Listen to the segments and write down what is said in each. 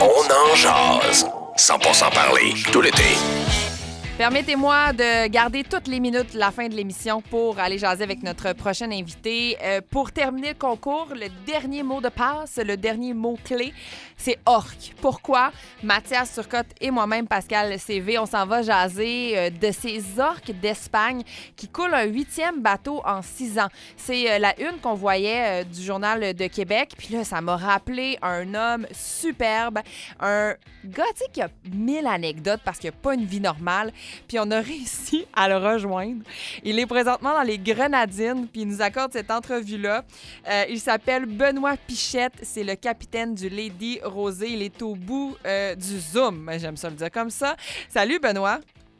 On en jase. 100% parler, tout l'été. Permettez-moi de garder toutes les minutes la fin de l'émission pour aller jaser avec notre prochain invité. Pour terminer le concours, le dernier mot de passe, le dernier mot-clé, c'est orque. Pourquoi? Mathias Turcotte et moi-même, Pascal CV, on s'en va jaser de ces orques d'Espagne qui coulent un 8e bateau en 6 ans. C'est la une qu'on voyait du Journal de Québec. Puis là, ça m'a rappelé un homme superbe, un gars, tu sais, qui a 1000 anecdotes parce qu'il n'a pas une vie normale. Puis on a réussi à le rejoindre. Il est présentement dans les Grenadines, puis il nous accorde cette entrevue-là. Il s'appelle Benoît Pichette, c'est le capitaine du Lady Rosé. Il est au bout du Zoom, j'aime ça le dire comme ça. Salut Benoît!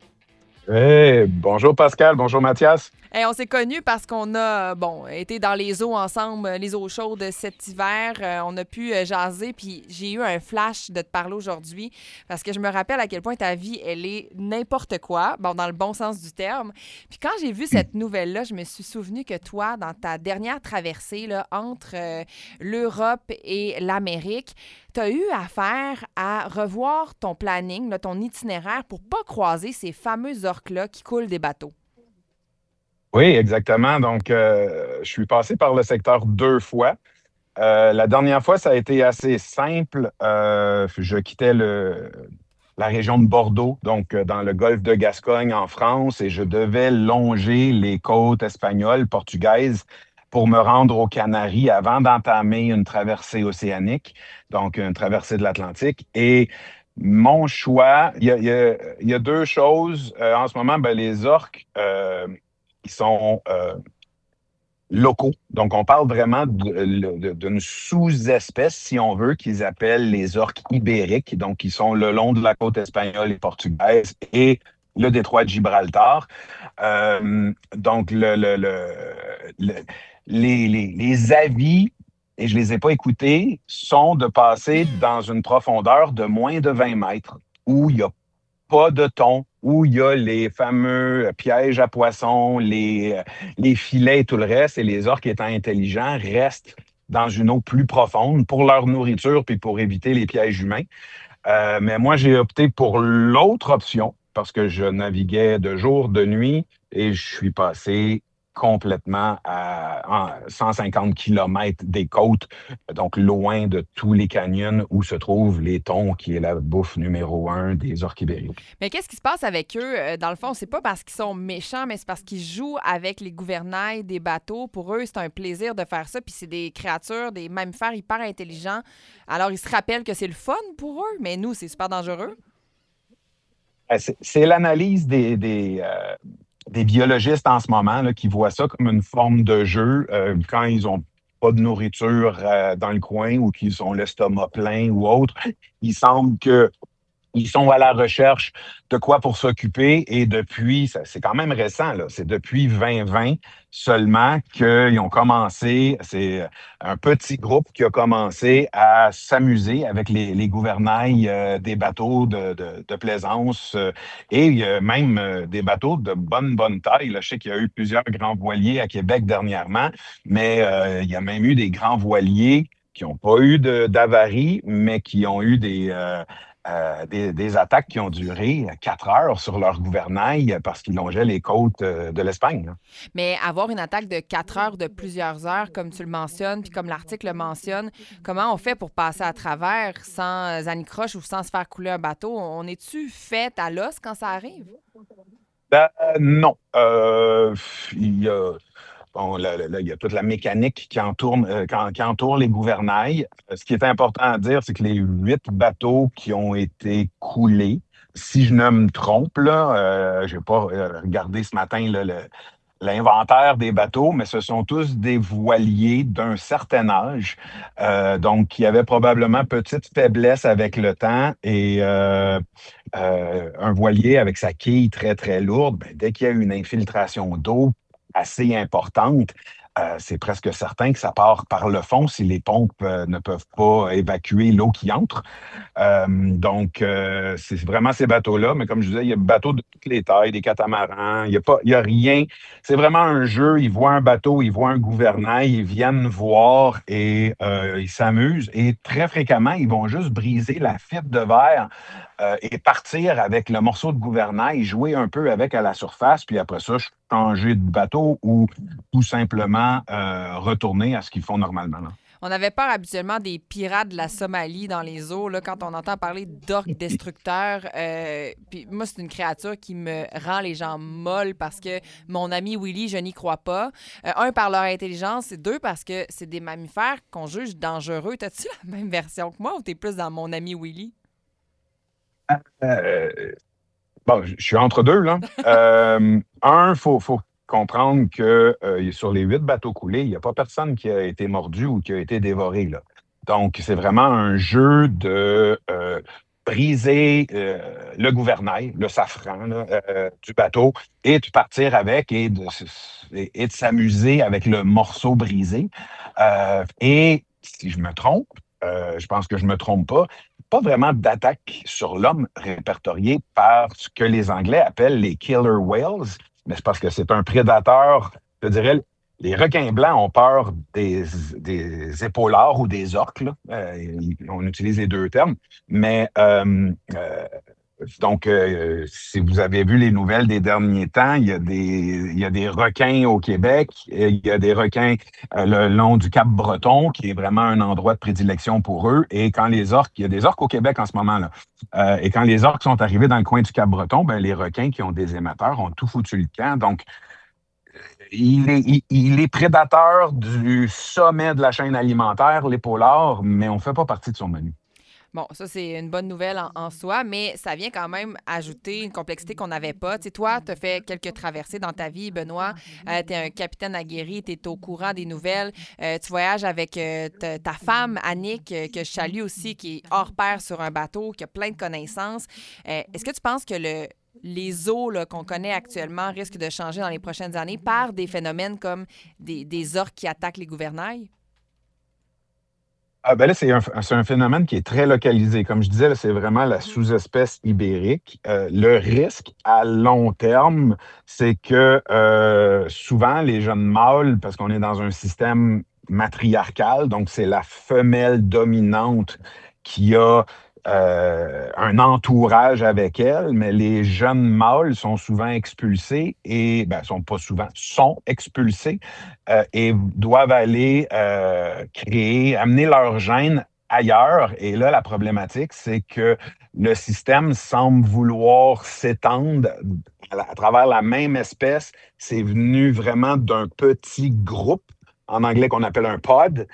Hey, bonjour Pascal, bonjour Mathias. Hey, on s'est connus parce qu'on a été dans les eaux ensemble, les eaux chaudes cet hiver. On a pu jaser, puis j'ai eu un flash de te parler aujourd'hui parce que je me rappelle à quel point ta vie, elle est n'importe quoi, dans le bon sens du terme. Puis quand j'ai vu cette nouvelle-là, je me suis souvenu que toi, dans ta dernière traversée là, entre l'Europe et l'Amérique, tu as eu affaire à revoir ton planning, là, ton itinéraire pour pas croiser ces fameux orques-là qui coulent des bateaux. Oui, exactement. Donc, je suis passé par le secteur 2 fois. La dernière fois, ça a été assez simple. Je quittais la région de Bordeaux, donc dans le golfe de Gascogne en France, et je devais longer les côtes espagnoles, portugaises, pour me rendre aux Canaries avant d'entamer une traversée océanique, donc une traversée de l'Atlantique. Et mon choix, il y a deux choses. En ce moment, les orques, ils sont locaux. Donc, on parle vraiment d'une sous-espèce, si on veut, qu'ils appellent les orques ibériques. Donc, ils sont le long de la côte espagnole et portugaise et le détroit de Gibraltar. Donc, les avis, et je ne les ai pas écoutés, sont de passer dans une profondeur de moins de 20 mètres où il n'y a pas de thon, où il y a les fameux pièges à poissons, les filets et tout le reste, et les orques étant intelligents restent dans une eau plus profonde pour leur nourriture puis pour éviter les pièges humains. Mais moi, j'ai opté pour l'autre option parce que je naviguais de jour, de nuit, et je suis passé complètement à 150 kilomètres des côtes, donc loin de tous les canyons où se trouvent les thons, qui est la bouffe numéro 1 des orques ibériques. Mais qu'est-ce qui se passe avec eux? Dans le fond, c'est pas parce qu'ils sont méchants, mais c'est parce qu'ils jouent avec les gouvernails des bateaux. Pour eux, c'est un plaisir de faire ça. Puis c'est des créatures, des mammifères hyper intelligents. Alors, ils se rappellent que c'est le fun pour eux, mais nous, c'est super dangereux. C'est l'analyse des biologistes en ce moment là, qui voient ça comme une forme de jeu quand ils ont pas de nourriture dans le coin ou qu'ils ont l'estomac plein ou autre. Il semble que ils sont à la recherche de quoi pour s'occuper et depuis, c'est quand même récent, là, c'est depuis 2020 seulement qu'ils ont commencé, c'est un petit groupe qui a commencé à s'amuser avec les gouvernails des bateaux de plaisance et il y a même des bateaux de bonne taille. Là, je sais qu'il y a eu plusieurs grands voiliers à Québec dernièrement, mais il y a même eu des grands voiliers qui n'ont pas eu d'avarie, mais qui ont eu des attaques qui ont duré 4 heures sur leur gouvernail parce qu'ils longeaient les côtes de l'Espagne. Là. Mais avoir une attaque de 4 heures, de plusieurs heures, comme tu le mentionnes, puis comme l'article le mentionne, comment on fait pour passer à travers sans anicroche ou sans se faire couler un bateau? On est-tu fait à l'os quand ça arrive? Non. Il y a, bon, là, il y a toute la mécanique qui entoure les gouvernails. Ce qui est important à dire, c'est que les 8 bateaux qui ont été coulés, si je ne me trompe, là, je n'ai pas regardé ce matin là, l'inventaire des bateaux, mais ce sont tous des voiliers d'un certain âge, donc qui avaient probablement petite faiblesse avec le temps et un voilier avec sa quille très, très lourde, dès qu'il y a une infiltration d'eau assez importante, c'est presque certain que ça part par le fond si les pompes ne peuvent pas évacuer l'eau qui entre. Donc, c'est vraiment ces bateaux-là. Mais comme je disais, il y a des bateaux de toutes les tailles, des catamarans. Il y a rien. C'est vraiment un jeu. Ils voient un bateau, ils voient un gouvernail, ils viennent voir et ils s'amusent. Et très fréquemment, ils vont juste briser la fibre de verre et partir avec le morceau de gouvernail, jouer un peu avec à la surface, puis après ça, changer de bateau ou tout simplement retourner à ce qu'ils font normalement, là. On avait peur habituellement des pirates de la Somalie dans les eaux, là, quand on entend parler d'orques destructeurs. Puis moi, c'est une créature qui me rend les gens molles parce que mon ami Willy, je n'y crois pas. Un, par leur intelligence, et deux, parce que c'est des mammifères qu'on juge dangereux. T'as-tu la même version que moi ou t'es plus dans mon ami Willy? Euh, Bon, je suis entre deux, là. Faut comprendre que sur les 8 bateaux coulés, il n'y a pas personne qui a été mordu ou qui a été dévoré, là. Donc, c'est vraiment un jeu de briser le gouvernail, le safran là, du bateau et de partir avec et de s'amuser avec le morceau brisé. Et si je me trompe, je pense que je me trompe pas vraiment d'attaque sur l'homme répertoriée par ce que les Anglais appellent les killer whales, mais c'est parce que c'est un prédateur, je dirais, les requins blancs ont peur des épaulards ou des orques, là. On utilise les deux termes, mais si vous avez vu les nouvelles des derniers temps, il y a des requins au Québec, et il y a des requins le long du Cap-Breton, qui est vraiment un endroit de prédilection pour eux. Et quand les orques, il y a des orques au Québec en ce moment, là. Et quand les orques sont arrivés dans le coin du Cap-Breton, ben, les requins qui ont des émetteurs ont tout foutu le camp. Donc, il est prédateur du sommet de la chaîne alimentaire, l'épaulard, mais on ne fait pas partie de son menu. Bon, ça, c'est une bonne nouvelle en soi, mais ça vient quand même ajouter une complexité qu'on n'avait pas. Tu sais, toi, tu as fait quelques traversées dans ta vie, Benoît. Tu es un capitaine aguerri, tu es au courant des nouvelles. Tu voyages avec ta femme, Annick, que je salue aussi, qui est hors pair sur un bateau, qui a plein de connaissances. Est-ce que tu penses que les eaux là, qu'on connaît actuellement risquent de changer dans les prochaines années par des phénomènes comme des orques qui attaquent les gouvernails? Ah ben là, c'est un phénomène qui est très localisé. Comme je disais, là, c'est vraiment la sous-espèce ibérique. Le risque à long terme, c'est que souvent les jeunes mâles, parce qu'on est dans un système matriarcal, donc c'est la femelle dominante qui a un entourage avec elle, mais les jeunes mâles sont souvent expulsés et, ben, sont pas souvent, sont expulsés et doivent aller amener leur gène ailleurs. Et là, la problématique, c'est que le système semble vouloir s'étendre à travers la même espèce. C'est venu vraiment d'un petit groupe, en anglais qu'on appelle un pod,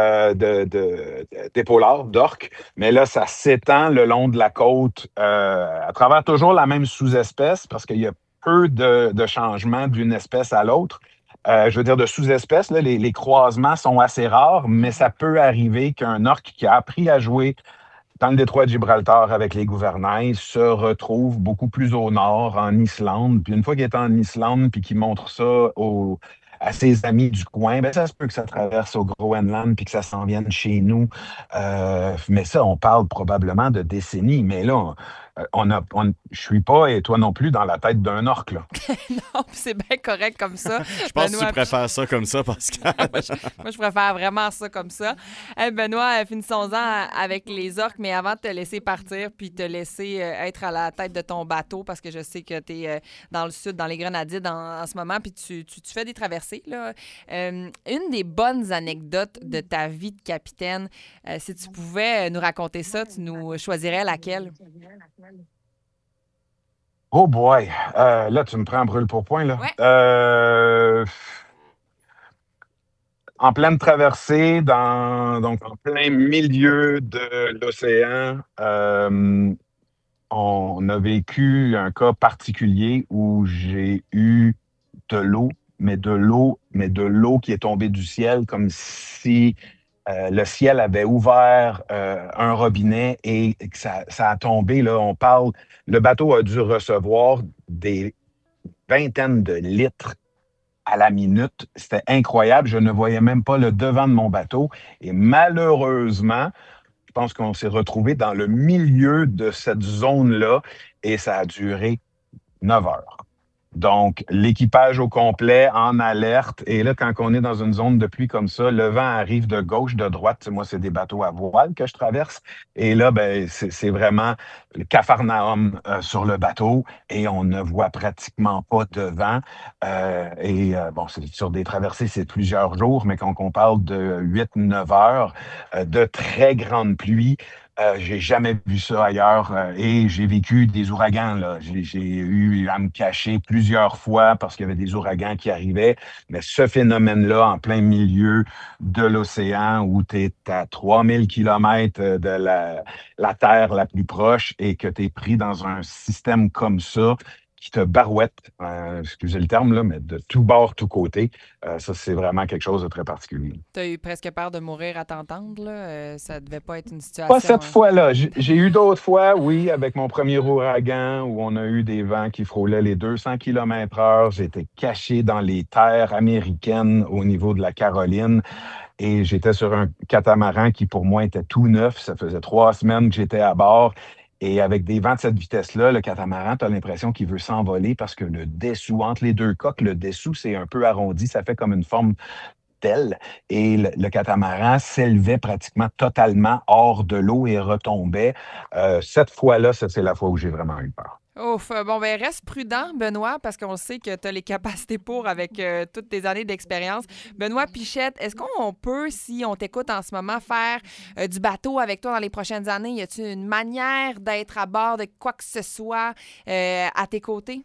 d'épaulards, d'orques. Mais là, ça s'étend le long de la côte à travers toujours la même sous-espèce parce qu'il y a peu de changements d'une espèce à l'autre. Je veux dire, de sous-espèces, là, les croisements sont assez rares, mais ça peut arriver qu'un orque qui a appris à jouer dans le détroit de Gibraltar avec les gouvernails se retrouve beaucoup plus au nord, en Islande. Puis une fois qu'il est en Islande, puis qu'il montre ça à ses amis du coin, ben ça se peut que ça traverse au Groenland puis que ça s'en vienne chez nous. Mais ça, on parle probablement de décennies. Mais là, je suis pas, et toi non plus, dans la tête d'un orque, là. Non, puis c'est bien correct comme ça. Je pense que tu préfères ça comme ça, Pascal. Moi, je préfère vraiment ça comme ça. Hey, Benoît, finissons-en avec les orques, mais avant de te laisser partir puis te laisser être à la tête de ton bateau, parce que je sais que tu es dans le sud, dans les Grenadines en ce moment, puis tu fais des traversées, là. Une des bonnes anecdotes de ta vie de capitaine, si tu pouvais nous raconter ça, tu nous choisirais laquelle? Oh boy! Là, tu me prends en brûle-pourpoint, là. Ouais. En pleine traversée, donc en plein milieu de l'océan, on a vécu un cas particulier où j'ai eu de l'eau, mais de l'eau qui est tombée du ciel, comme si le ciel avait ouvert un robinet et que ça a tombé. Là, le bateau a dû recevoir des vingtaines de litres à la minute. C'était incroyable. Je ne voyais même pas le devant de mon bateau. Et malheureusement, je pense qu'on s'est retrouvé dans le milieu de cette zone-là et ça a duré 9 heures. Donc, l'équipage au complet en alerte. Et là, quand on est dans une zone de pluie comme ça, le vent arrive de gauche, de droite. Moi, c'est des bateaux à voile que je traverse. Et là, ben, c'est vraiment le Capharnaüm sur le bateau et on ne voit pratiquement pas de vent. Bon, c'est sur des traversées, c'est plusieurs jours, mais quand on parle de 8-9 heures de très grande pluie, j'ai jamais vu ça ailleurs et j'ai vécu des ouragans, là. J'ai eu à me cacher plusieurs fois parce qu'il y avait des ouragans qui arrivaient. Mais ce phénomène-là, en plein milieu de l'océan où tu es à 3000 kilomètres de la Terre la plus proche et que tu es pris dans un système comme ça, qui te barouette, excusez le terme, là, mais de tout bord, tout côté. Ça, c'est vraiment quelque chose de très particulier. Tu as eu presque peur de mourir à t'entendre, là. Ça devait pas être une situation... Pas cette fois-là. J'ai eu d'autres fois, oui, avec mon premier ouragan, où on a eu des vents qui frôlaient les 200 km/h. J'étais caché dans les terres américaines au niveau de la Caroline. Et j'étais sur un catamaran qui, pour moi, était tout neuf. Ça faisait 3 semaines que j'étais à bord. Et avec des vents de cette vitesse-là, le catamaran, tu as l'impression qu'il veut s'envoler parce que le dessous, entre les deux coques, le dessous, c'est un peu arrondi, ça fait comme une forme d'aile. Et le catamaran s'élevait pratiquement totalement hors de l'eau et retombait. Cette fois-là, ça, c'est la fois où j'ai vraiment eu peur. Ouf, bon, ben reste prudent, Benoît, parce qu'on sait que tu as les capacités pour avec toutes tes années d'expérience. Benoît Pichette, est-ce qu'on peut, si on t'écoute en ce moment, faire du bateau avec toi dans les prochaines années? Y a-t-il une manière d'être à bord de quoi que ce soit à tes côtés?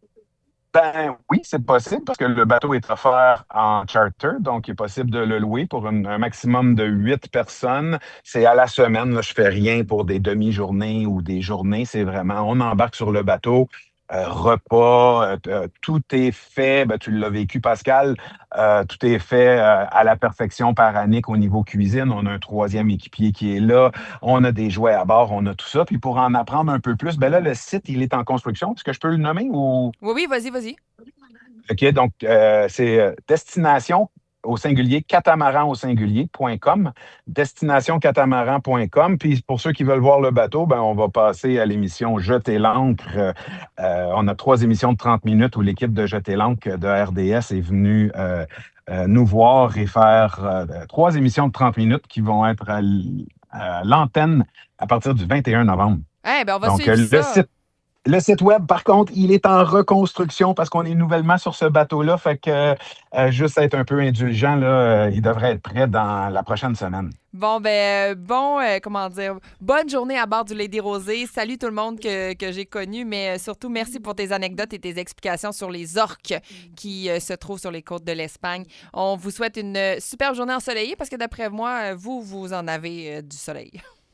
Ben oui, c'est possible parce que le bateau est offert en charter, donc il est possible de le louer pour un maximum de 8 personnes. C'est à la semaine, là, je fais rien pour des demi-journées ou des journées. C'est vraiment, on embarque sur le bateau, repas, tout est fait. Ben, tu l'as vécu, Pascal. Tout est fait à la perfection par Annick au niveau cuisine. On a un 3e équipier qui est là. On a des jouets à bord, on a tout ça. Puis pour en apprendre un peu plus, ben là, le site, il est en construction. Est-ce que je peux le nommer ou... Oui, vas-y. OK, donc c'est destination au singulier, catamaran au singulier.com, destinationcatamaran.com. Puis pour ceux qui veulent voir le bateau, ben, on va passer à l'émission Jeter l'ancre. On a 3 émissions de 30 minutes où l'équipe de Jeter l'ancre de RDS est venue nous voir et faire 3 émissions de 30 minutes qui vont être à l'antenne à partir du 21 novembre. Ben, on va donc, suivre ça. Le site web, par contre, il est en reconstruction parce qu'on est nouvellement sur ce bateau-là. Fait que juste être un peu indulgent, là, il devrait être prêt dans la prochaine semaine. Bon, bonne journée à bord du Lady Rosé. Salut tout le monde que j'ai connu, mais surtout, merci pour tes anecdotes et tes explications sur les orques qui se trouvent sur les côtes de l'Espagne. On vous souhaite une superbe journée ensoleillée parce que d'après moi, vous en avez du soleil.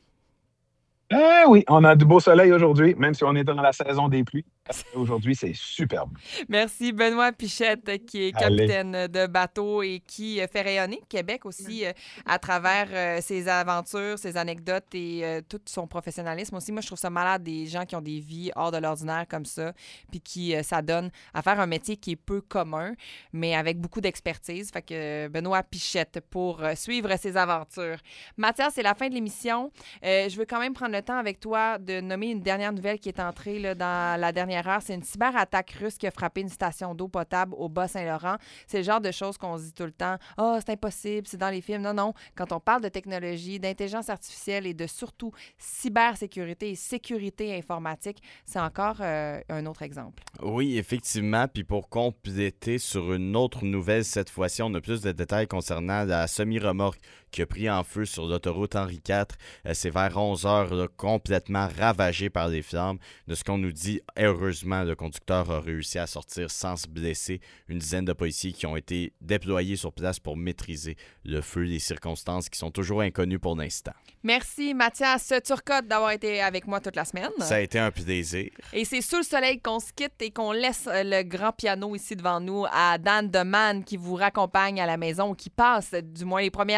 Oui, on a du beau soleil aujourd'hui, même si on est dans la saison des pluies. Aujourd'hui, c'est superbe. Merci, Benoît Pichette, qui est capitaine de bateau et qui fait rayonner Québec aussi à travers ses aventures, ses anecdotes et tout son professionnalisme aussi. Moi, je trouve ça malade des gens qui ont des vies hors de l'ordinaire comme ça, puis qui s'adonnent à faire un métier qui est peu commun, mais avec beaucoup d'expertise. Fait que Benoît Pichette pour suivre ses aventures. Mathias, c'est la fin de l'émission. Je veux quand même prendre le temps avec toi de nommer une dernière nouvelle qui est entrée là, dans la dernière heure. C'est une cyberattaque russe qui a frappé une station d'eau potable au Bas-Saint-Laurent. C'est le genre de choses qu'on se dit tout le temps. « Ah, c'est impossible, c'est dans les films. » Non. Quand on parle de technologie, d'intelligence artificielle et de surtout cybersécurité et sécurité informatique, c'est encore un autre exemple. Oui, effectivement. Puis pour compléter sur une autre nouvelle, cette fois-ci, on a plus de détails concernant la semi-remorque qui a pris en feu sur l'autoroute Henri IV. C'est vers 11 heures, là, complètement ravagé par les flammes. De ce qu'on nous dit, heureusement, le conducteur a réussi à sortir sans se blesser. Une dizaine de policiers qui ont été déployés sur place pour maîtriser le feu. Les circonstances qui sont toujours inconnues pour l'instant. Merci, Mathias Turcotte, d'avoir été avec moi toute la semaine. Ça a été un plaisir. Et c'est sous le soleil qu'on se quitte et qu'on laisse le grand piano ici devant nous à Dan Deman qui vous raccompagne à la maison, qui passe du moins les premières heures de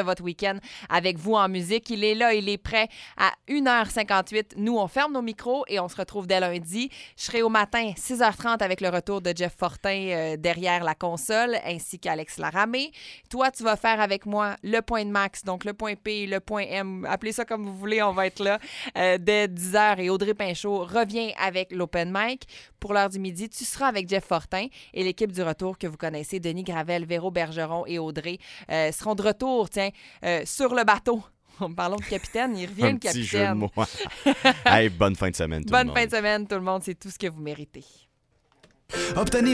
votre week-end avec vous en musique. Il est là, il est prêt à 1h58. Nous, on ferme nos micros et on se retrouve dès lundi. Je serai au matin, 6h30, avec le retour de Jeff Fortin derrière la console, ainsi qu'Alex Laramé. Toi, tu vas faire avec moi le point de Max, donc le point P, le point M, appelez ça comme vous voulez, on va être là dès 10h et Audrey Pinchot revient avec l'Open Mic. Pour l'heure du midi, tu seras avec Jeff Fortin et l'équipe du retour que vous connaissez, Denis Gravel, Véro Bergeron et Audrey, seront de retour, sur le bateau. Parlons de capitaine, il revient le capitaine. Un petit jeu de mots. Hey, bonne fin de semaine tout le monde. Bonne fin de semaine tout le monde, c'est tout ce que vous méritez. Obtenez